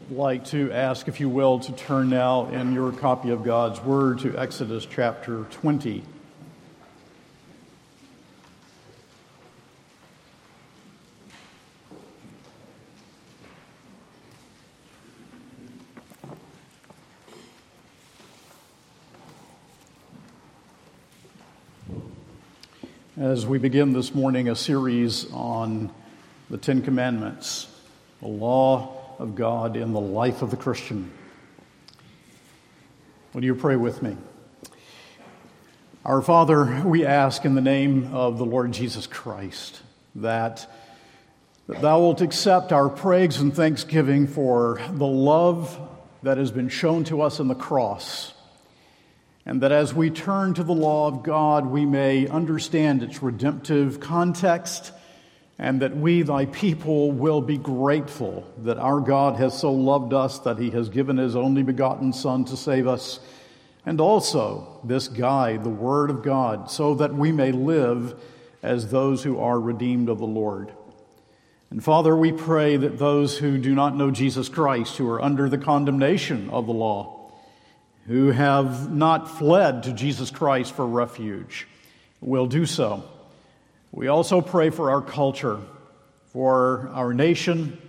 like to ask, if you will, to turn now in your copy of God's Word to Exodus chapter 20. As we begin this morning a series on the Ten Commandments, the law of God in the life of the Christian. Will you pray with me? Our Father, we ask in the name of the Lord Jesus Christ that Thou wilt accept our praise and thanksgiving for the love that has been shown to us in the cross, and that as we turn to the law of God, we may understand its redemptive context, and that we, thy people, will be grateful that our God has so loved us that he has given his only begotten Son to save us, and also this guide, the Word of God, so that we may live as those who are redeemed of the Lord. And Father, we pray that those who do not know Jesus Christ, who are under the condemnation of the law, who have not fled to Jesus Christ for refuge, will do so. We also pray for our culture, for our nation,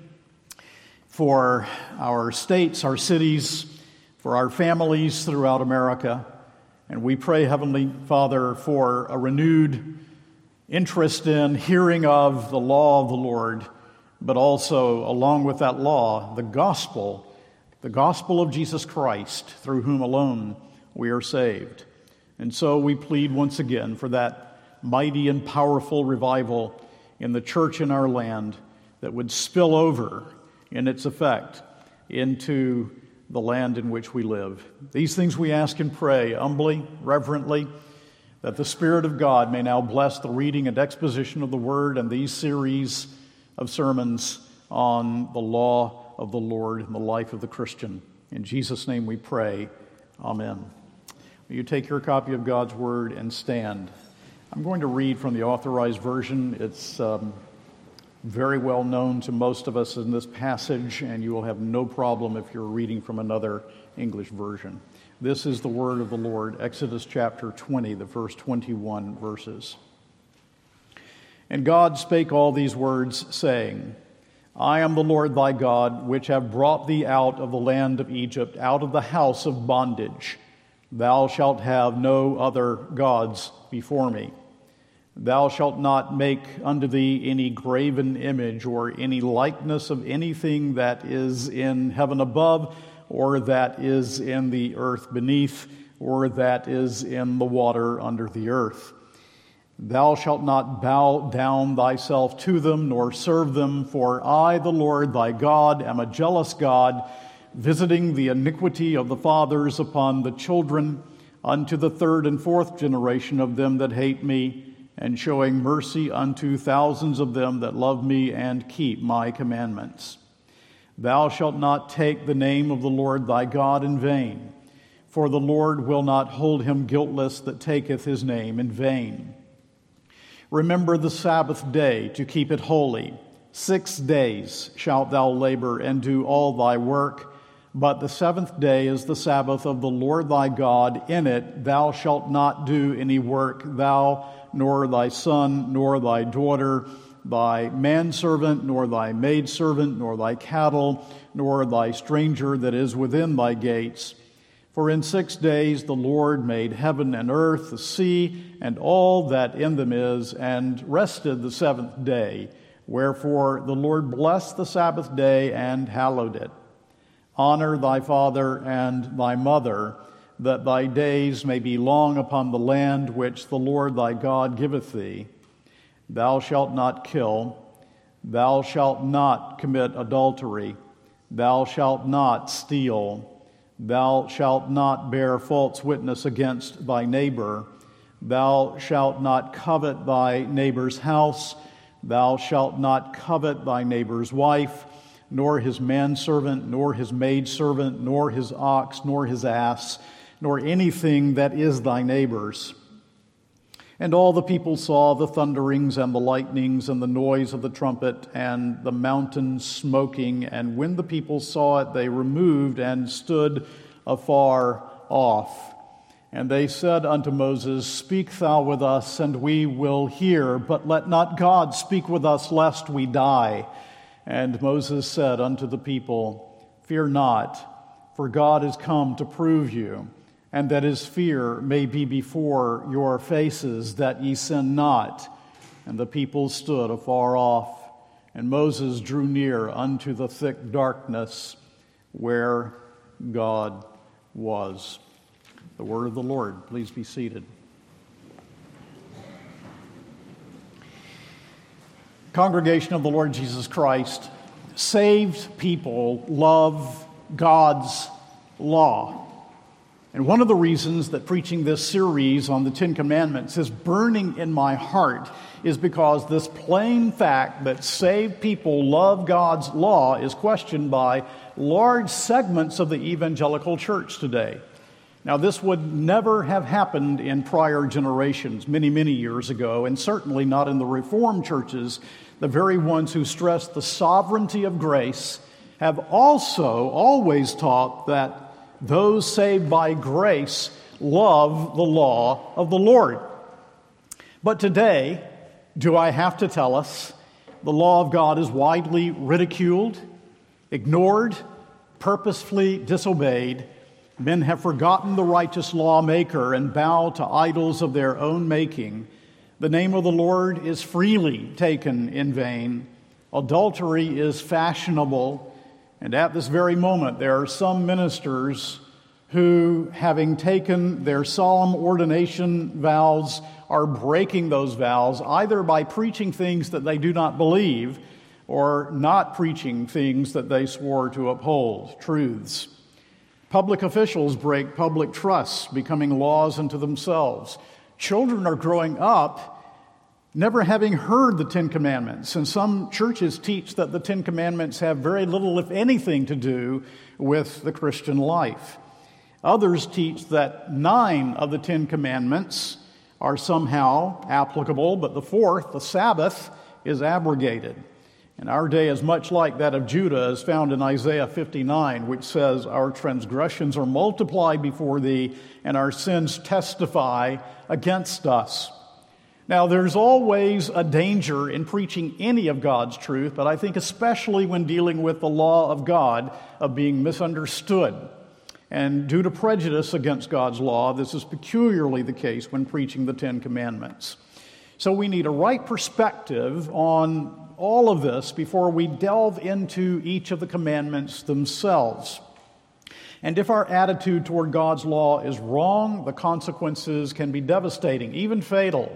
for our states, our cities, for our families throughout America. And we pray, Heavenly Father, for a renewed interest in hearing of the law of the Lord, but also, along with that law, the gospel of Jesus Christ, through whom alone we are saved. And so we plead once again for that mighty and powerful revival in the church in our land that would spill over in its effect into the land in which we live. These things we ask and pray humbly, reverently, that the Spirit of God may now bless the reading and exposition of the Word and these series of sermons on the law of the Lord and the life of the Christian. In Jesus' name we pray. Amen. Will you take your copy of God's Word and stand? I'm going to read from the Authorized Version. It's very well known to most of us in this passage, and you will have no problem if you're reading from another English version. This is the word of the Lord, Exodus chapter 20, the first 21 verses. And God spake all these words, saying, I am the Lord thy God, which have brought thee out of the land of Egypt, out of the house of bondage. Thou shalt have no other gods before me. Thou shalt not make unto thee any graven image or any likeness of anything that is in heaven above, or that is in the earth beneath, or that is in the water under the earth. Thou shalt not bow down thyself to them, nor serve them, for I, the Lord thy God, am a jealous God, visiting the iniquity of the fathers upon the children, unto the third and fourth generation of them that hate me, and showing mercy unto thousands of them that love me and keep my commandments. Thou shalt not take the name of the Lord thy God in vain, for the Lord will not hold him guiltless that taketh his name in vain. Remember the Sabbath day to keep it holy. 6 days shalt thou labor and do all thy work, but the seventh day is the Sabbath of the Lord thy God. In it thou shalt not do any work, thou, nor thy son, nor thy daughter, thy manservant, nor thy maidservant, nor thy cattle, nor thy stranger that is within thy gates. For in 6 days the Lord made heaven and earth, the sea, and all that in them is, and rested the seventh day. Wherefore the Lord blessed the Sabbath day and hallowed it. Honor thy father and thy mother, that thy days may be long upon the land which the Lord thy God giveth thee. Thou shalt not kill. Thou shalt not commit adultery. Thou shalt not steal. Thou shalt not bear false witness against thy neighbor. Thou shalt not covet thy neighbor's house. Thou shalt not covet thy neighbor's wife, nor his manservant, nor his maidservant, nor his ox, nor his ass, nor anything that is thy neighbor's. And all the people saw the thunderings and the lightnings and the noise of the trumpet and the mountain smoking. And when the people saw it, they removed and stood afar off. And they said unto Moses, Speak thou with us, and we will hear, but let not God speak with us, lest we die. And Moses said unto the people, Fear not, for God is come to prove you, and that his fear may be before your faces, that ye sin not. And the people stood afar off, and Moses drew near unto the thick darkness where God was. The word of the Lord. Please be seated. Congregation of the Lord Jesus Christ, saved people love God's law. And one of the reasons that preaching this series on the Ten Commandments is burning in my heart is because this plain fact that saved people love God's law is questioned by large segments of the evangelical church today. Now, this would never have happened in prior generations, many, many years ago, and certainly not in the Reformed churches. The very ones who stress the sovereignty of grace have also always taught that those saved by grace love the law of the Lord. But today, do I have to tell us, the law of God is widely ridiculed, ignored, purposefully disobeyed. Men have forgotten the righteous lawmaker and bow to idols of their own making. The name of the Lord is freely taken in vain. Adultery is fashionable. And at this very moment, there are some ministers who, having taken their solemn ordination vows, are breaking those vows either by preaching things that they do not believe or not preaching things that they swore to uphold, truths. Public officials break public trusts, becoming laws unto themselves. Children are growing up never having heard the Ten Commandments, and some churches teach that the Ten Commandments have very little, if anything, to do with the Christian life. Others teach that 9 of the Ten Commandments are somehow applicable, but the 4th, the Sabbath, is abrogated. And our day is much like that of Judah, as found in Isaiah 59, which says, Our transgressions are multiplied before thee, and our sins testify against us. Now, there's always a danger in preaching any of God's truth, but I think especially when dealing with the law of God, of being misunderstood. And due to prejudice against God's law, this is peculiarly the case when preaching the Ten Commandments. So we need a right perspective on all of this before we delve into each of the commandments themselves. And if our attitude toward God's law is wrong, the consequences can be devastating, even fatal.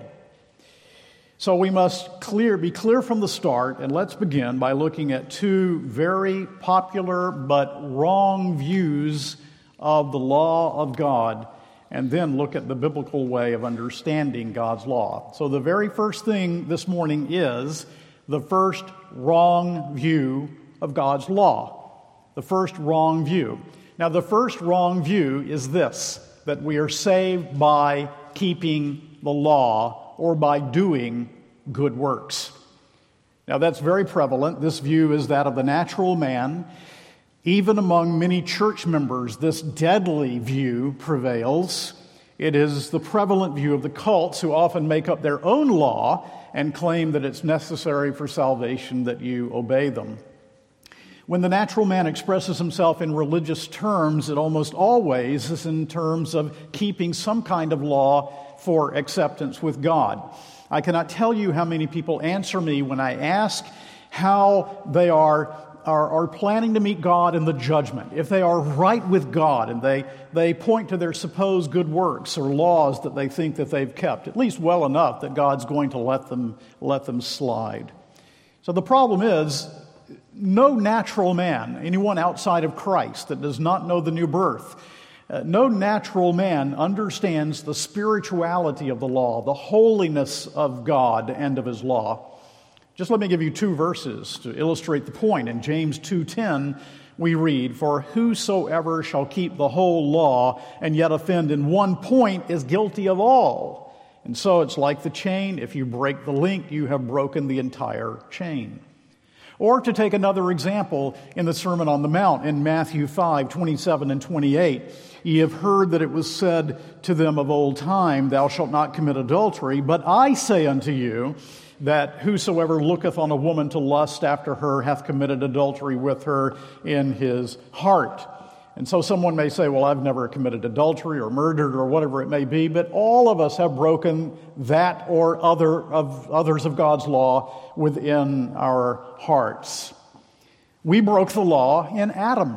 So we must be clear from the start, and let's begin by looking at 2 very popular but wrong views of the law of God, and then look at the biblical way of understanding God's law. So the very first thing this morning is the first wrong view of God's law. The first wrong view. Now, the first wrong view is this, that we are saved by keeping the law or by doing good works. Now, that's very prevalent. This view is that of the natural man. Even among many church members, this deadly view prevails. It is the prevalent view of the cults who often make up their own law and claim that it's necessary for salvation that you obey them. When the natural man expresses himself in religious terms, it almost always is in terms of keeping some kind of law for acceptance with God. I cannot tell you how many people answer me when I ask how they are planning to meet God in the judgment, if they are right with God, and they point to their supposed good works or laws that they think that they've kept, at least well enough that God's going to let them slide. So the problem is, no natural man, anyone outside of Christ that does not know the new birth, no natural man understands the spirituality of the law, the holiness of God and of his law. Just let me give you 2 verses to illustrate the point. In James 2:10, we read, For whosoever shall keep the whole law and yet offend in one point is guilty of all. And so it's like the chain. If you break the link, you have broken the entire chain. Or to take another example in the Sermon on the Mount in Matthew 5:27 and 28, ye have heard that it was said to them of old time, thou shalt not commit adultery, but I say unto you that whosoever looketh on a woman to lust after her hath committed adultery with her in his heart. And so someone may say, well, I've never committed adultery or murdered or whatever it may be, but all of us have broken that or others of God's law within our hearts. We broke the law in Adam.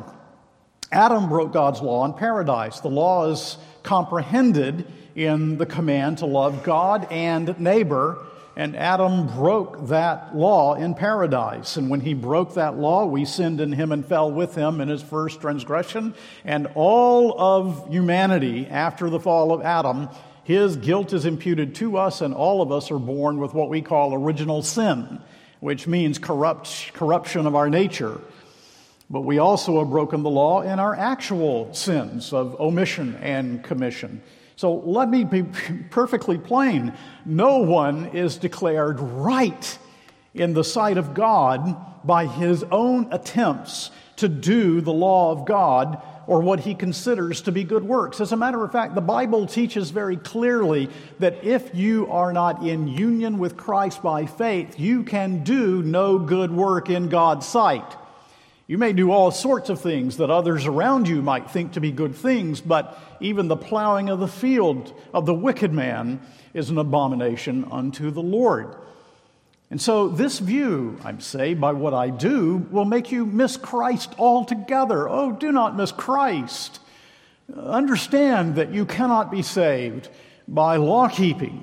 Adam broke God's law in paradise. The law is comprehended in the command to love God and neighbor, and Adam broke that law in paradise. And when he broke that law, we sinned in him and fell with him in his first transgression. And all of humanity, after the fall of Adam, his guilt is imputed to us, and all of us are born with what we call original sin, which means corruption of our nature. But we also have broken the law in our actual sins of omission and commission. So let me be perfectly plain. No one is declared right in the sight of God by his own attempts to do the law of God or what he considers to be good works. As a matter of fact, the Bible teaches very clearly that if you are not in union with Christ by faith, you can do no good work in God's sight. You may do all sorts of things that others around you might think to be good things, but even the plowing of the field of the wicked man is an abomination unto the Lord. And so this view, I'm saved by what I do, will make you miss Christ altogether. Oh, do not miss Christ. Understand that you cannot be saved by law keeping.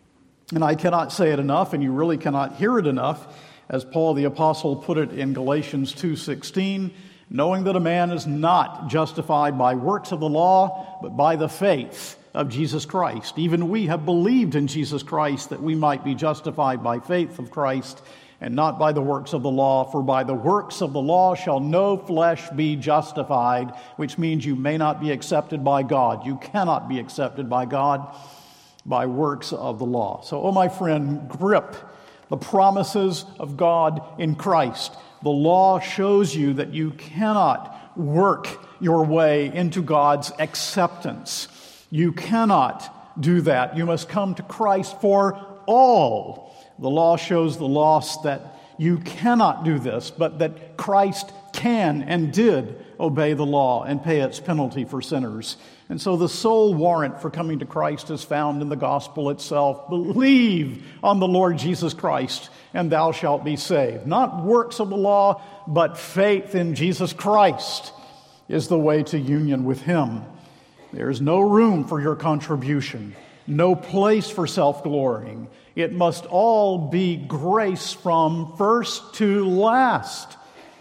And I cannot say it enough, and you really cannot hear it enough, as Paul the Apostle put it in Galatians 2:16, knowing that a man is not justified by works of the law, but by the faith of Jesus Christ. Even we have believed in Jesus Christ that we might be justified by faith of Christ and not by the works of the law. For by the works of the law shall no flesh be justified, which means you may not be accepted by God. You cannot be accepted by God by works of the law. So, oh my friend, grip the promises of God in Christ. The law shows you that you cannot work your way into God's acceptance. You cannot do that. You must come to Christ for all. The law shows the lost that you cannot do this, but that Christ can and did obey the law and pay its penalty for sinners. And so the sole warrant for coming to Christ is found in the gospel itself. Believe on the Lord Jesus Christ, and thou shalt be saved. Not works of the law, but faith in Jesus Christ is the way to union with him. There is no room for your contribution, no place for self-glorying. It must all be grace from first to last.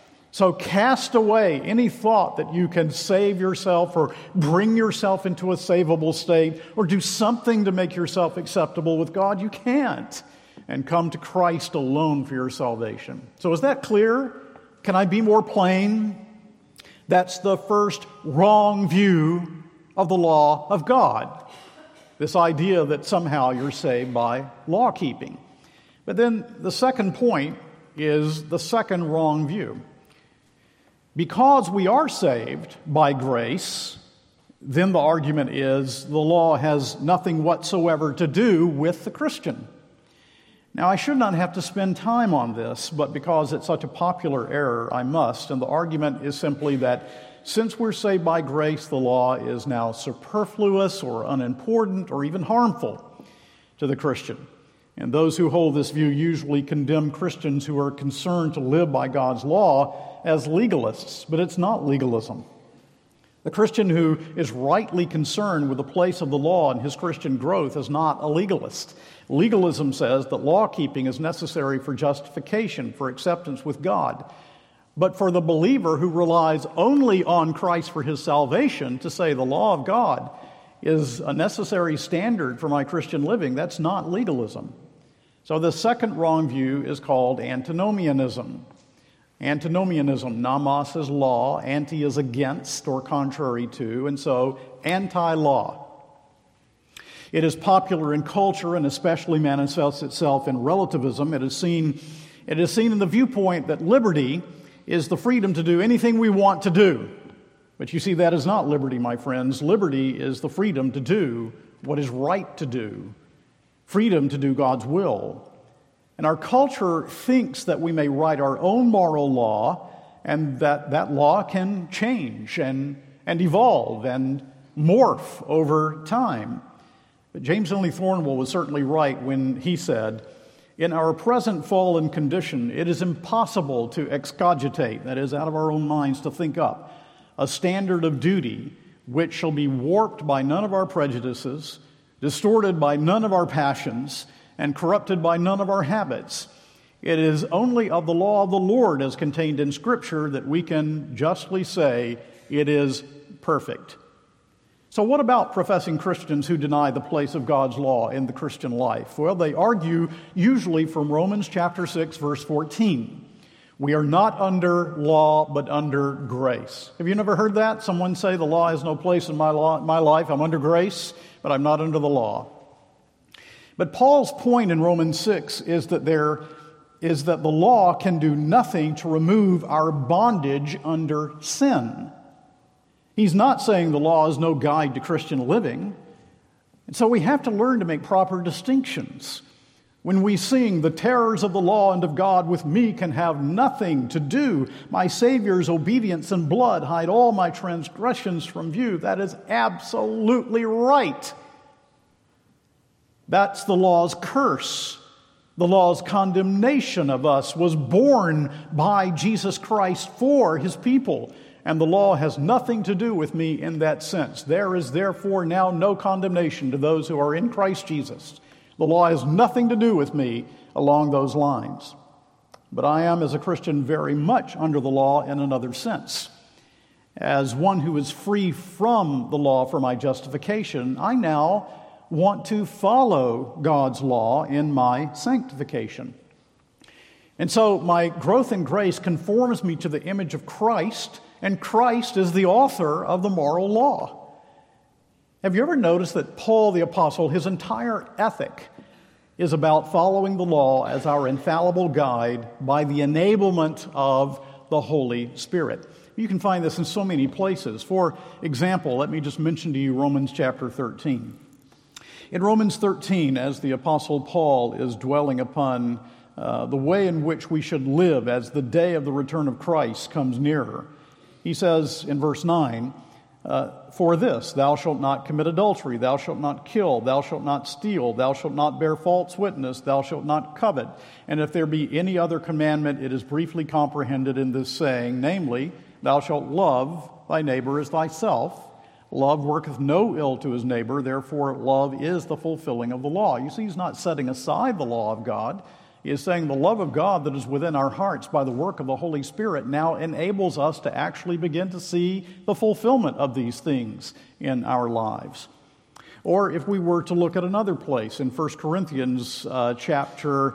So cast away any thought that you can save yourself or bring yourself into a savable state or do something to make yourself acceptable with God. You can't. And come to Christ alone for your salvation. So is that clear? Can I be more plain? That's the first wrong view of the law of God. This idea that somehow you're saved by law keeping. But then the second point is the second wrong view. Because we are saved by grace, then the argument is the law has nothing whatsoever to do with the Christian. Now, I should not have to spend time on this, but because it's such a popular error, I must. And the argument is simply that since we're saved by grace, the law is now superfluous or unimportant or even harmful to the Christian. And those who hold this view usually condemn Christians who are concerned to live by God's law as legalists, but it's not legalism. The Christian who is rightly concerned with the place of the law in his Christian growth is not a legalist. Legalism says that law keeping is necessary for justification, for acceptance with God. But for the believer who relies only on Christ for his salvation, to say the law of God is a necessary standard for my Christian living, that's not legalism. So the second wrong view is called antinomianism. Antinomianism, nomos is law, anti is against or contrary to, and so anti-law. It is popular in culture and especially manifests itself in relativism. It is seen in the viewpoint that liberty is the freedom to do anything we want to do. But you see, that is not liberty, my friends. Liberty is the freedom to do what is right to do, freedom to do God's will. And our culture thinks that we may write our own moral law and that law can change and evolve and morph over time. But James Henley Thornwell was certainly right when he said, "In our present fallen condition, it is impossible to excogitate," that is, out of our own minds, to think up a standard of duty which shall be warped by none of our prejudices, distorted by none of our passions, and corrupted by none of our habits. It is only of the law of the Lord as contained in Scripture that we can justly say it is perfect. So what about professing Christians who deny the place of God's law in the Christian life? Well, they argue usually from Romans chapter 6, verse 14. We are not under law, but under grace. Have you never heard that? Someone say, the law has no place in my life. I'm under grace, but I'm not under the law. But Paul's point in Romans 6 is that the law can do nothing to remove our bondage under sin. He's not saying the law is no guide to Christian living. And so we have to learn to make proper distinctions. When we sing, "The terrors of the law and of God with me can have nothing to do. My Savior's obedience and blood hide all my transgressions from view," that is absolutely right. That's the law's curse. The law's condemnation of us was borne by Jesus Christ for his people. And the law has nothing to do with me in that sense. There is therefore now no condemnation to those who are in Christ Jesus. The law has nothing to do with me along those lines. But I am, as a Christian, very much under the law in another sense. As one who is free from the law for my justification, I now want to follow God's law in my sanctification. And so my growth in grace conforms me to the image of Christ, and Christ is the author of the moral law. Have you ever noticed that Paul the Apostle, his entire ethic is about following the law as our infallible guide by the enablement of the Holy Spirit? You can find this in so many places. For example, let me just mention to you Romans chapter 13. In Romans 13, as the Apostle Paul is dwelling upon the way in which we should live as the day of the return of Christ comes nearer, he says in verse 9, "For this, thou shalt not commit adultery, thou shalt not kill, thou shalt not steal, thou shalt not bear false witness, thou shalt not covet. And if there be any other commandment, it is briefly comprehended in this saying, namely, thou shalt love thy neighbor as thyself. Love worketh no ill to his neighbor, therefore love is the fulfilling of the law." You see, he's not setting aside the law of God. He is saying the love of God that is within our hearts by the work of the Holy Spirit now enables us to actually begin to see the fulfillment of these things in our lives. Or if we were to look at another place in 1 Corinthians chapter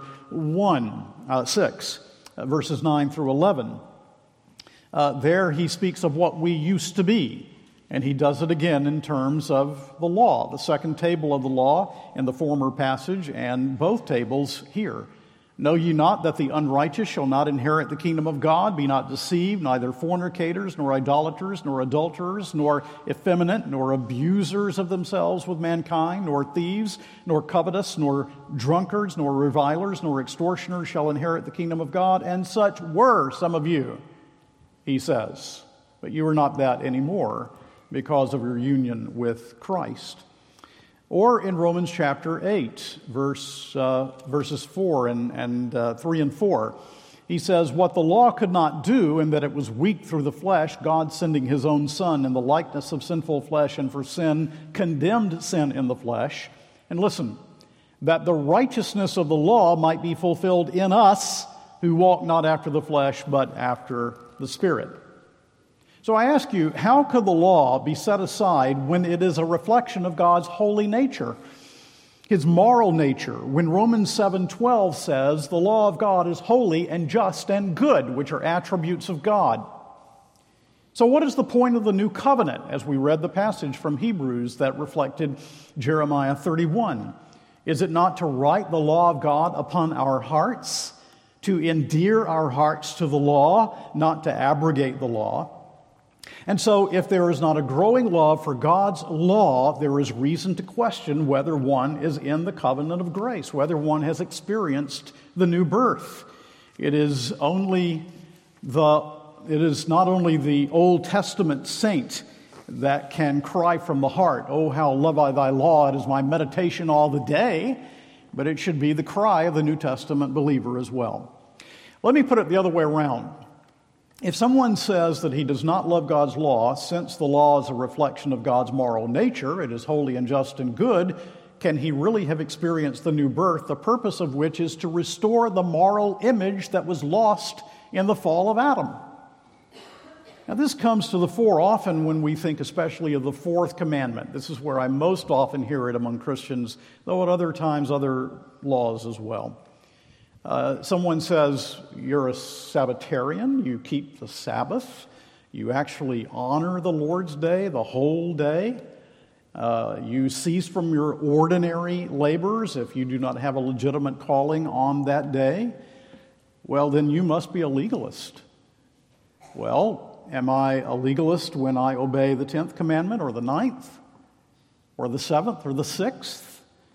6, verses 9 through 11, there he speaks of what we used to be. And he does it again in terms of the law, the second table of the law in the former passage and both tables here. "Know ye not that the unrighteous shall not inherit the kingdom of God? Be not deceived, neither fornicators, nor idolaters, nor adulterers, nor effeminate, nor abusers of themselves with mankind, nor thieves, nor covetous, nor drunkards, nor revilers, nor extortioners shall inherit the kingdom of God. And such were some of you," he says. "But you are not that anymore, because of your union with Christ." Or in Romans chapter 8, verses 4 and 3 and 4, he says, "What the law could not do, in that it was weak through the flesh, God sending his own Son in the likeness of sinful flesh, and for sin condemned sin in the flesh." And listen, "that the righteousness of the law might be fulfilled in us, who walk not after the flesh, but after the Spirit." So I ask you, how could the law be set aside when it is a reflection of God's holy nature, his moral nature, when Romans 7:12 says the law of God is holy and just and good, which are attributes of God? So what is the point of the new covenant, as we read the passage from Hebrews that reflected Jeremiah 31? Is it not to write the law of God upon our hearts, to endear our hearts to the law, not to abrogate the law? And so if there is not a growing love for God's law, there is reason to question whether one is in the covenant of grace, whether one has experienced the new birth. It is not only the Old Testament saint that can cry from the heart, "Oh, how love I thy law, it is my meditation all the day," but it should be the cry of the New Testament believer as well. Let me put it the other way around. If someone says that he does not love God's law, since the law is a reflection of God's moral nature, it is holy and just and good, can he really have experienced the new birth, the purpose of which is to restore the moral image that was lost in the fall of Adam? Now, this comes to the fore often when we think especially of the fourth commandment. This is where I most often hear it among Christians, though at other times other laws as well. Someone says, "You're a Sabbatarian, you keep the Sabbath, you actually honor the Lord's day, the whole day. You cease from your ordinary labors if you do not have a legitimate calling on that day. Well, then you must be a legalist." Well, am I a legalist when I obey the 10th commandment or the 9th or the 7th or the 6th?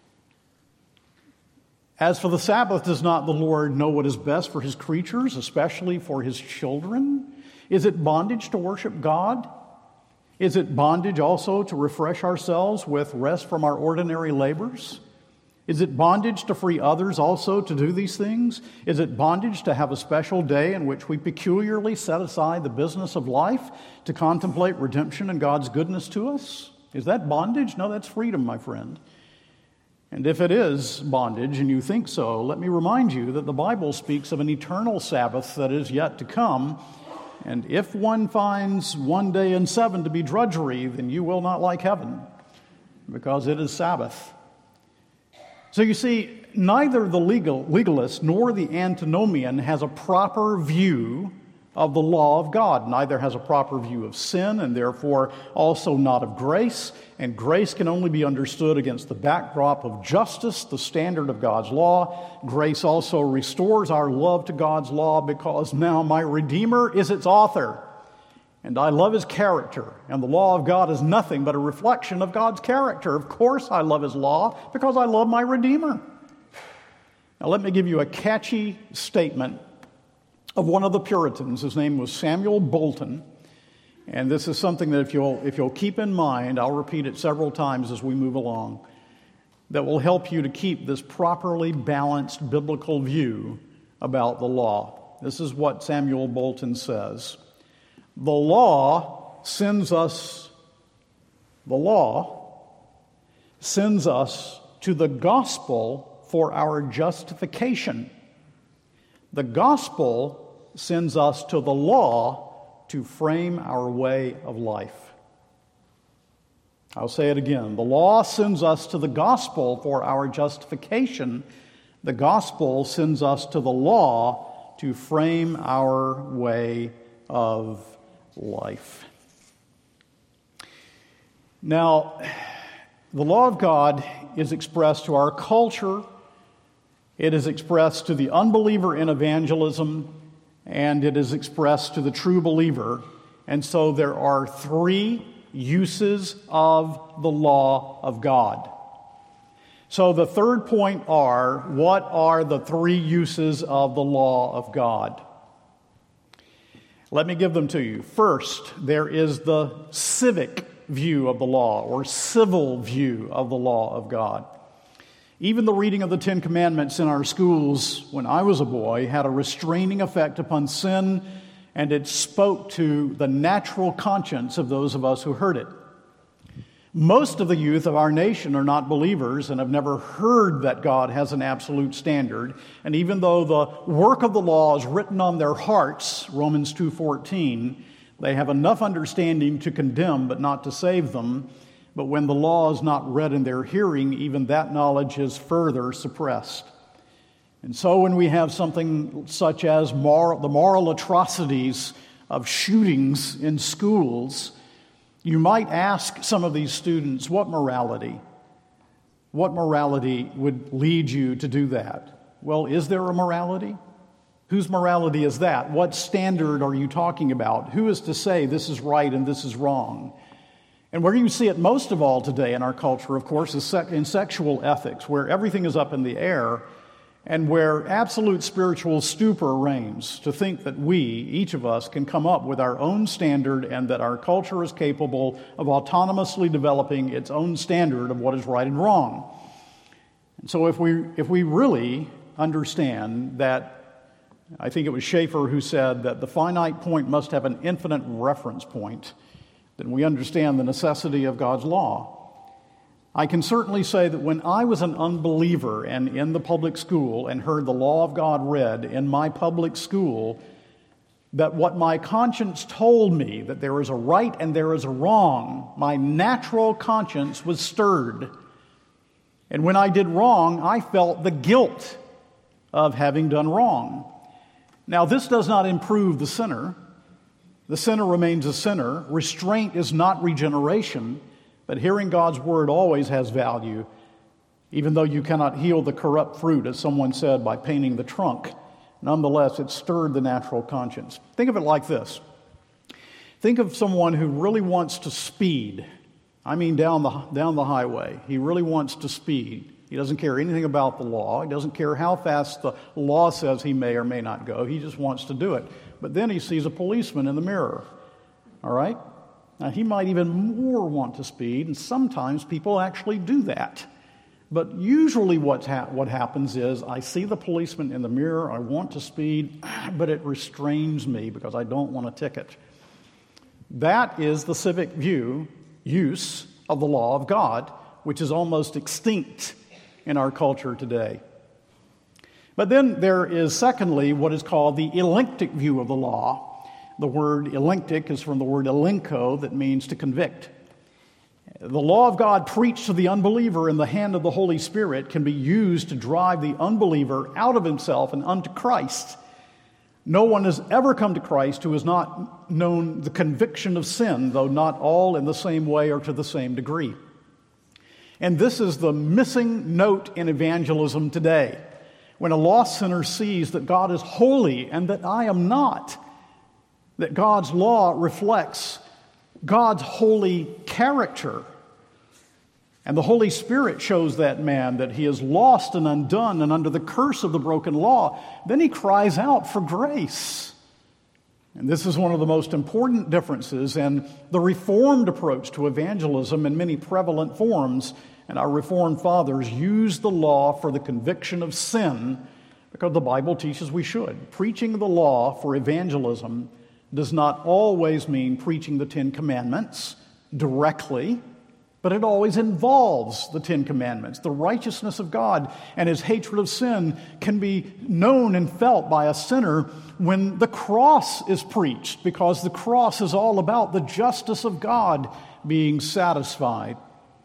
As for the Sabbath, does not the Lord know what is best for his creatures, especially for his children? Is it bondage to worship God? Is it bondage also to refresh ourselves with rest from our ordinary labors? Is it bondage to free others also to do these things? Is it bondage to have a special day in which we peculiarly set aside the business of life to contemplate redemption and God's goodness to us? Is that bondage? No, that's freedom, my friend. And if it is bondage, and you think so, let me remind you that the Bible speaks of an eternal Sabbath that is yet to come. And if one finds one day in 7 to be drudgery, then you will not like heaven, because it is Sabbath. So you see, neither the legalist nor the antinomian has a proper view of the law of God. Neither has a proper view of sin, and therefore also not of grace. And grace can only be understood against the backdrop of justice, the standard of God's law. Grace also restores our love to God's law because now my Redeemer is its author, and I love his character. And the law of God is nothing but a reflection of God's character. Of course I love his law because I love my Redeemer. Now let me give you a catchy statement of one of the Puritans. His name was Samuel Bolton. And this is something that if you'll keep in mind, I'll repeat it several times as we move along, that will help you to keep this properly balanced biblical view about the law. This is what Samuel Bolton says. The law sends us to the gospel for our justification. The gospel sends us to the law to frame our way of life. I'll say it again. The law sends us to the gospel for our justification. The gospel sends us to the law to frame our way of life. Now, the law of God is expressed to our culture. It is expressed to the unbeliever in evangelism, and it is expressed to the true believer. And so there are 3 uses of the law of God. So the third point are, what are the 3 uses of the law of God? Let me give them to you. First, there is the civic view of the law, or civil view of the law of God. Even the reading of the 10 Commandments in our schools when I was a boy had a restraining effect upon sin, and it spoke to the natural conscience of those of us who heard it. Most of the youth of our nation are not believers and have never heard that God has an absolute standard. And even though the work of the law is written on their hearts, Romans 2:14, they have enough understanding to condemn but not to save them. But when the law is not read in their hearing, even that knowledge is further suppressed. And so when we have something such as the moral atrocities of shootings in schools, you might ask some of these students, what morality would lead you to do that? Well, is there a morality? Whose morality is that? What standard are you talking about? Who is to say this is right and this is wrong? And where you see it most of all today in our culture, of course, is in sexual ethics, where everything is up in the air and where absolute spiritual stupor reigns to think that we, each of us, can come up with our own standard and that our culture is capable of autonomously developing its own standard of what is right and wrong. And so if we really understand that, I think it was Schaeffer who said that the finite point must have an infinite reference point, then we understand the necessity of God's law. I can certainly say that when I was an unbeliever and in the public school and heard the law of God read in my public school, that what my conscience told me, that there is a right and there is a wrong, my natural conscience was stirred. And when I did wrong, I felt the guilt of having done wrong. Now, this does not improve the sinner. The sinner remains a sinner. Restraint is not regeneration, but hearing God's word always has value, even though you cannot heal the corrupt fruit, as someone said, by painting the trunk. Nonetheless, it stirred the natural conscience. Think of it like this. Think of someone who really wants to speed. I mean down the highway. He really wants to speed. He doesn't care anything about the law. He doesn't care how fast the law says he may or may not go. He just wants to do it. But then he sees a policeman in the mirror. All right? Now, he might even more want to speed, and sometimes people actually do that. But usually what happens is I see the policeman in the mirror, I want to speed, but it restrains me because I don't want a ticket. That is the civic use of the law of God, which is almost extinct in our culture today. But then there is, secondly, what is called the elenctic view of the law. The word elenctic is from the word elenko, that means to convict. The law of God preached to the unbeliever in the hand of the Holy Spirit can be used to drive the unbeliever out of himself and unto Christ. No one has ever come to Christ who has not known the conviction of sin, though not all in the same way or to the same degree. And this is the missing note in evangelism today. When a lost sinner sees that God is holy and that I am not, that God's law reflects God's holy character, and the Holy Spirit shows that man that he is lost and undone and under the curse of the broken law, then he cries out for grace. And this is one of the most important differences in the Reformed approach to evangelism in many prevalent forms. And our Reformed fathers used the law for the conviction of sin because the Bible teaches we should. Preaching the law for evangelism does not always mean preaching the Ten Commandments directly, but it always involves the Ten Commandments. The righteousness of God and his hatred of sin can be known and felt by a sinner when the cross is preached, because the cross is all about the justice of God being satisfied.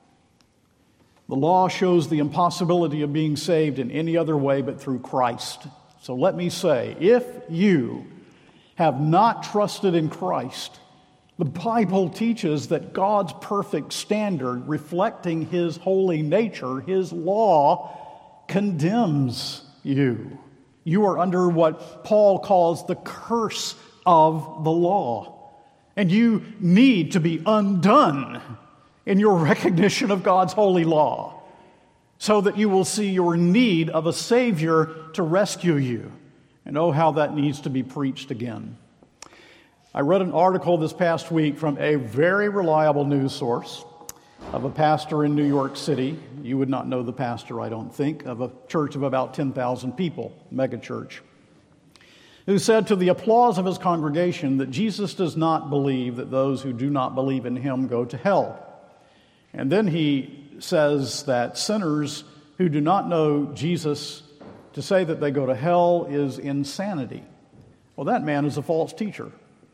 The law shows the impossibility of being saved in any other way but through Christ. So let me say, if you have not trusted in Christ, the Bible teaches that God's perfect standard, reflecting his holy nature, his law, condemns you. You are under what Paul calls the curse of the law. And you need to be undone in your recognition of God's holy law, so that you will see your need of a Savior to rescue you. And oh, how that needs to be preached again. I read an article this past week from a very reliable news source of a pastor in New York City. You would not know the pastor, I don't think, of a church of about 10,000 people, megachurch, who said to the applause of his congregation that Jesus does not believe that those who do not believe in him go to hell. And then he says that sinners who do not know Jesus, to say that they go to hell is insanity. Well, that man is a false teacher.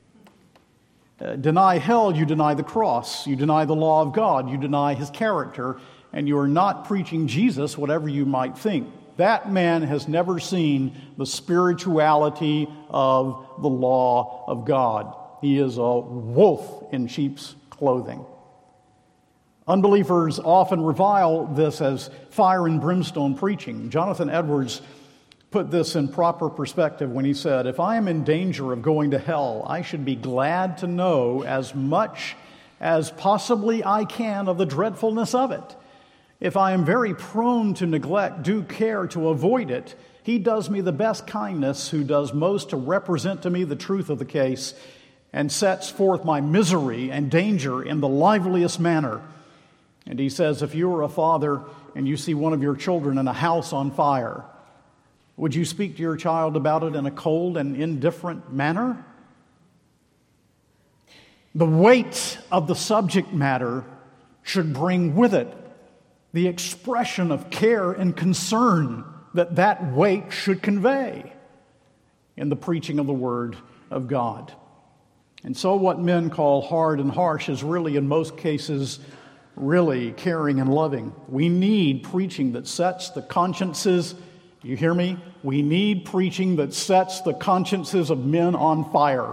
Deny hell, you deny the cross. You deny the law of God. You deny his character. And you are not preaching Jesus, whatever you might think. That man has never seen the spirituality of the law of God. He is a wolf in sheep's clothing. Unbelievers often revile this as fire and brimstone preaching. Jonathan Edwards put this in proper perspective when he said, "If I am in danger of going to hell, I should be glad to know as much as possibly I can of the dreadfulness of it. If I am very prone to neglect due care to avoid it, he does me the best kindness who does most to represent to me the truth of the case and sets forth my misery and danger in the liveliest manner." And he says, if you are a father and you see one of your children in a house on fire, would you speak to your child about it in a cold and indifferent manner? The weight of the subject matter should bring with it the expression of care and concern that weight should convey in the preaching of the Word of God. And so what men call hard and harsh is really, in most cases, really caring and loving. We need preaching that sets the consciences, you hear me? We need preaching that sets the consciences of men on fire,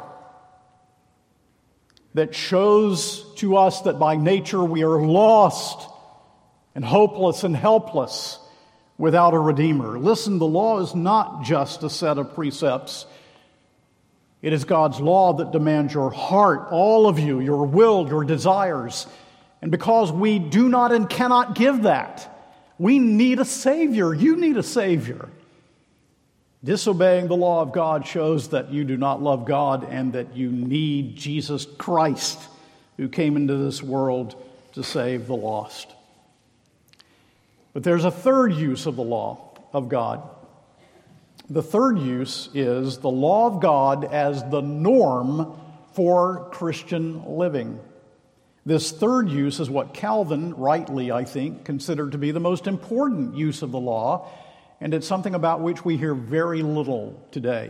that shows to us that by nature we are lost and hopeless and helpless without a Redeemer. Listen, the law is not just a set of precepts. It is God's law that demands your heart, all of you, your will, your desires. And because we do not and cannot give that, we need a Savior. You need a Savior. Disobeying the law of God shows that you do not love God and that you need Jesus Christ, who came into this world to save the lost. But there's a third use of the law of God. The third use is the law of God as the norm for Christian living. This third use is what Calvin, rightly, I think, considered to be the most important use of the law, and it's something about which we hear very little today.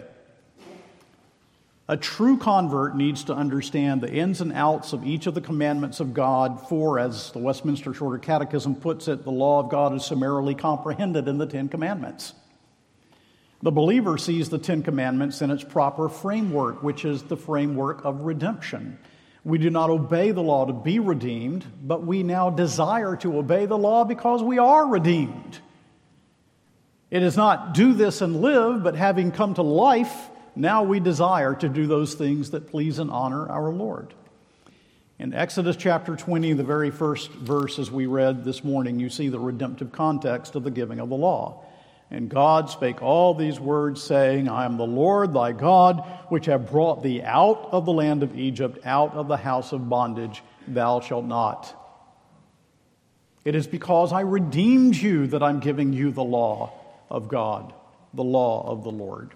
A true convert needs to understand the ins and outs of each of the commandments of God, for, as the Westminster Shorter Catechism puts it, the law of God is summarily comprehended in the Ten Commandments. The believer sees the Ten Commandments in its proper framework, which is the framework of redemption. We do not obey the law to be redeemed, but we now desire to obey the law because we are redeemed. It is not do this and live, but having come to life, now we desire to do those things that please and honor our Lord. In Exodus chapter 20, the very first verse as we read this morning, you see the redemptive context of the giving of the law. And God spake all these words, saying, I am the Lord thy God, which have brought thee out of the land of Egypt, out of the house of bondage. Thou shalt not. It is because I redeemed you that I'm giving you the law of God, the law of the Lord.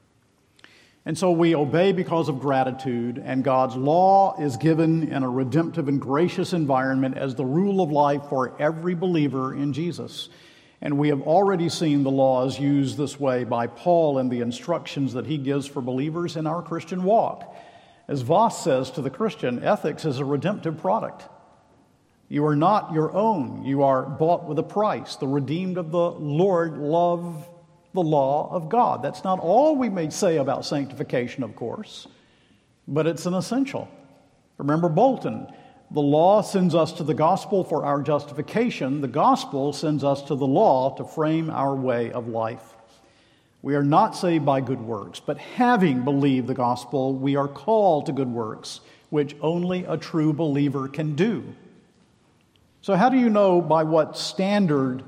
And so we obey because of gratitude, and God's law is given in a redemptive and gracious environment as the rule of life for every believer in Jesus. And we have already seen the laws used this way by Paul in the instructions that he gives for believers in our Christian walk. As Voss says to the Christian, ethics is a redemptive product. You are not your own. You are bought with a price. The redeemed of the Lord love the law of God. That's not all we may say about sanctification, of course, but it's an essential. Remember Bolton. The law sends us to the gospel for our justification. The gospel sends us to the law to frame our way of life. We are not saved by good works, but having believed the gospel, we are called to good works, which only a true believer can do. So how do you know by what standard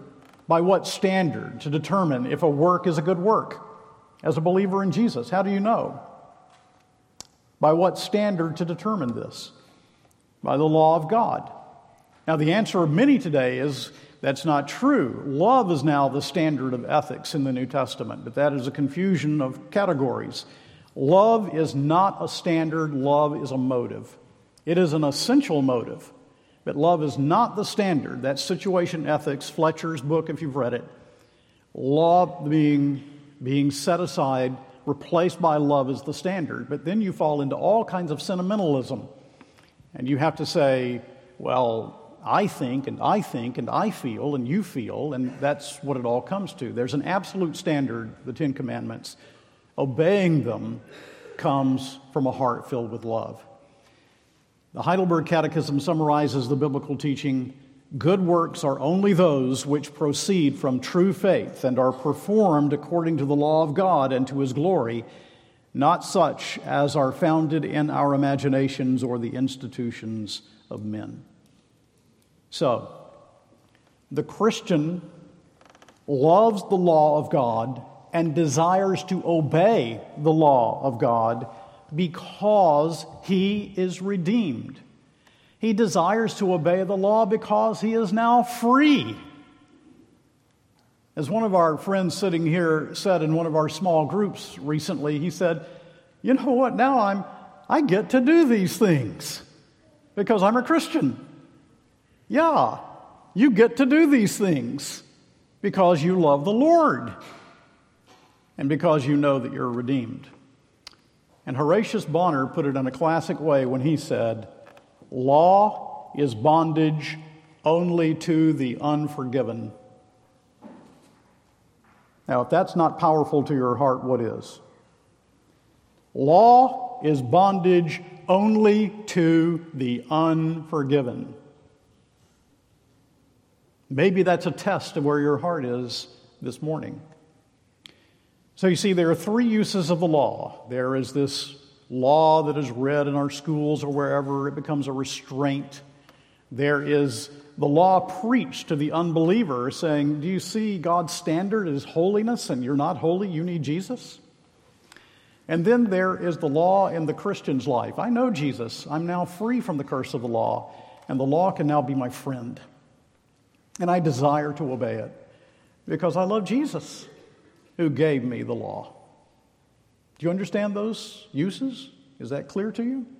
to determine if a work is a good work? As a believer in Jesus, how do you know? By what standard to determine this? By the law of God. Now, the answer of many today is that's not true. Love is now the standard of ethics in the New Testament, but that is a confusion of categories. Love is not a standard, love is a motive. It is an essential motive, but love is not the standard. That's Situation Ethics, Fletcher's book, if you've read it. Law being set aside, replaced by love is the standard, but then you fall into all kinds of sentimentalism. And you have to say, well, I think, and I feel, and you feel, and that's what it all comes to. There's an absolute standard, the Ten Commandments, Obeying them comes from a heart filled with love. The Heidelberg Catechism summarizes the biblical teaching: good works are only those which proceed from true faith and are performed according to the law of God and to His glory, not such as are founded in our imaginations or the institutions of men. So, the Christian loves the law of God and desires to obey the law of God because he is redeemed. He desires to obey the law because he is now free. As one of our friends sitting here said in one of our small groups recently, he said, "You know what, now I get to do these things because I'm a Christian." Yeah, you get to do these things because you love the Lord and because you know that you're redeemed. And Horatius Bonner put it in a classic way when he said, "Law is bondage only to the unforgiven." Now, if that's not powerful to your heart, what is? Law is bondage only to the unforgiven. Maybe that's a test of where your heart is this morning. So you see, there are three uses of the law. There is this law that is read in our schools or wherever. It becomes a restraint. There is the law preached to the unbeliever, saying, do you see God's standard is holiness and you're not holy, you need Jesus? And then there is the law in the Christian's life. I know Jesus. I'm now free from the curse of the law, and the law can now be my friend. And I desire to obey it because I love Jesus who gave me the law. Do you understand those uses? Is that clear to you?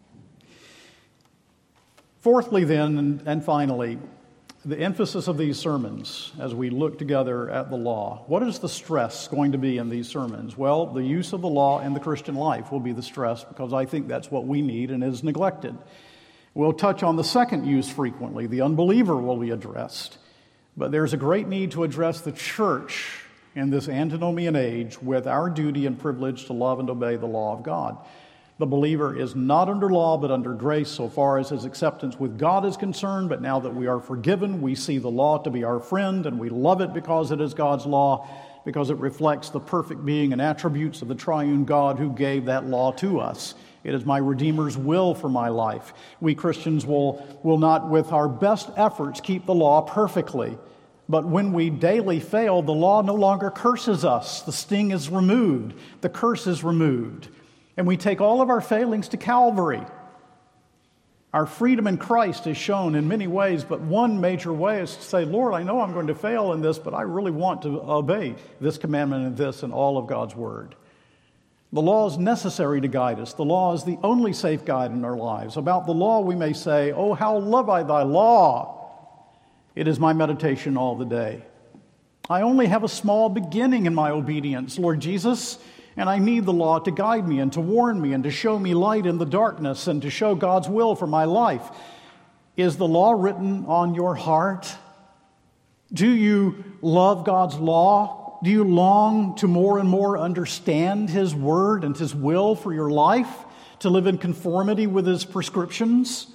Fourthly, then, and finally, the emphasis of these sermons as we look together at the law. What is the stress going to be in these sermons? Well, the use of the law in the Christian life will be the stress because I think that's what we need and is neglected. We'll touch on the second use frequently. The unbeliever will be addressed. But there's a great need to address the church in this antinomian age with our duty and privilege to love and obey the law of God. The believer is not under law but under grace so far as his acceptance with God is concerned, but now that we are forgiven, we see the law to be our friend, and we love it because it is God's law, because it reflects the perfect being and attributes of the triune God who gave that law to us. It is my Redeemer's will for my life. We Christians will not, with our best efforts, keep the law perfectly. But when we daily fail, the law no longer curses us. The sting is removed. The curse is removed. And we take all of our failings to Calvary. Our freedom in Christ is shown in many ways, but one major way is to say, Lord, I know I'm going to fail in this, but I really want to obey this commandment and this and all of God's Word. The law is necessary to guide us. The law is the only safe guide in our lives. About the law we may say, oh, how love I thy law. It is my meditation all the day. I only have a small beginning in my obedience, Lord Jesus, and I need the law to guide me and to warn me and to show me light in the darkness and to show God's will for my life. Is the law written on your heart? Do you love God's law? Do you long to more and more understand His word and His will for your life, to live in conformity with His prescriptions?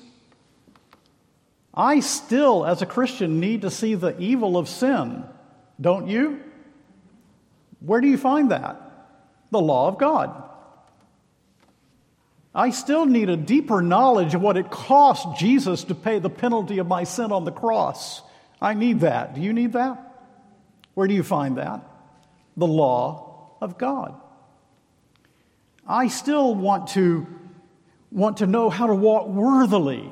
I still, as a Christian, need to see the evil of sin, don't you? Where do you find that? The law of God. I still need a deeper knowledge of what it cost Jesus to pay the penalty of my sin on the cross. I need that. Do you need that? Where do you find that? The law of God. I still want to know how to walk worthily.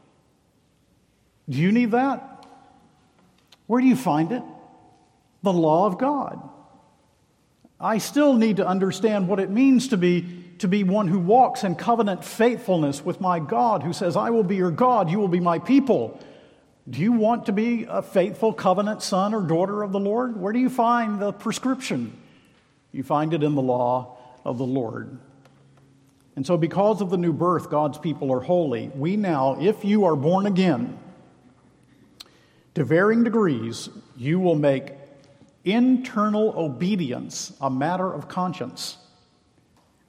Do you need that? Where do you find it? The law of God. I still need to understand what it means to be one who walks in covenant faithfulness with my God, who says, I will be your God, you will be my people. Do you want to be a faithful covenant son or daughter of the Lord? Where do you find the prescription? You find it in the law of the Lord. And so because of the new birth, God's people are holy. We now, if you are born again, to varying degrees, you will make internal obedience a matter of conscience.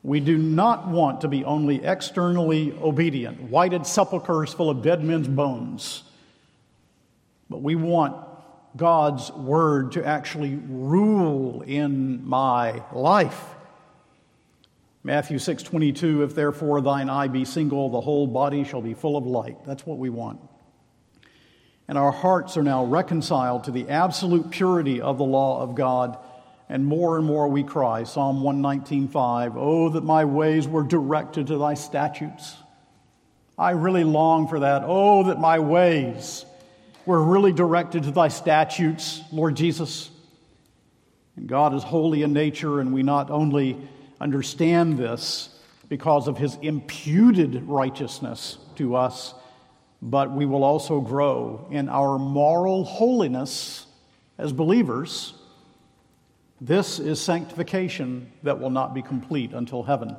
We do not want to be only externally obedient, whited sepulchres full of dead men's bones, but we want God's word to actually rule in my life. Matthew 6:22, if therefore thine eye be single, the whole body shall be full of light. That's what we want. And our hearts are now reconciled to the absolute purity of the law of God, and more we cry, Psalm 119:5, oh, that my ways were directed to thy statutes. I really long for that. Oh, that my ways were really directed to thy statutes, Lord Jesus. And God is holy in nature, and we not only understand this because of his imputed righteousness to us, but we will also grow in our moral holiness as believers. This is sanctification that will not be complete until heaven.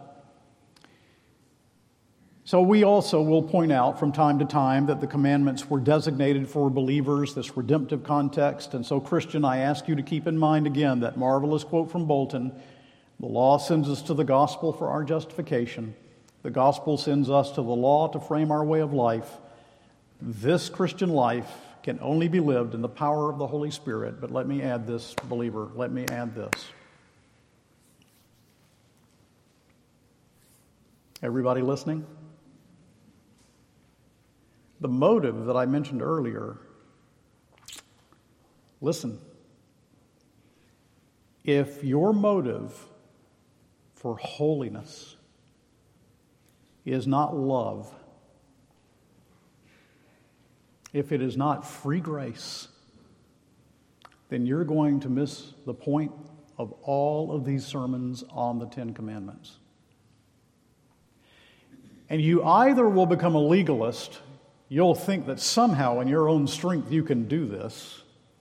So we also will point out from time to time that the commandments were designated for believers, this redemptive context. And so, Christian, I ask you to keep in mind again that marvelous quote from Bolton: the law sends us to the gospel for our justification. The gospel sends us to the law to frame our way of life. This Christian life can only be lived in the power of the Holy Spirit. But let me add this, believer, let me add this. Everybody listening? The motive that I mentioned earlier, listen. If your motive for holiness is not love, if it is not free grace, then you're going to miss the point of all of these sermons on the Ten Commandments. And you either will become a legalist, you'll think that somehow in your own strength you can do this,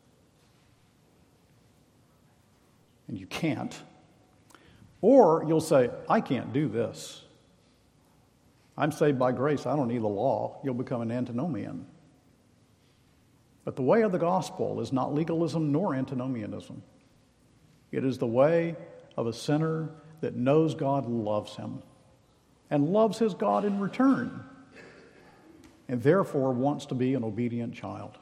and you can't. Or you'll say, I can't do this. I'm saved by grace, I don't need the law. You'll become an antinomian. But the way of the gospel is not legalism nor antinomianism. It is the way of a sinner that knows God loves him and loves his God in return, and therefore wants to be an obedient child.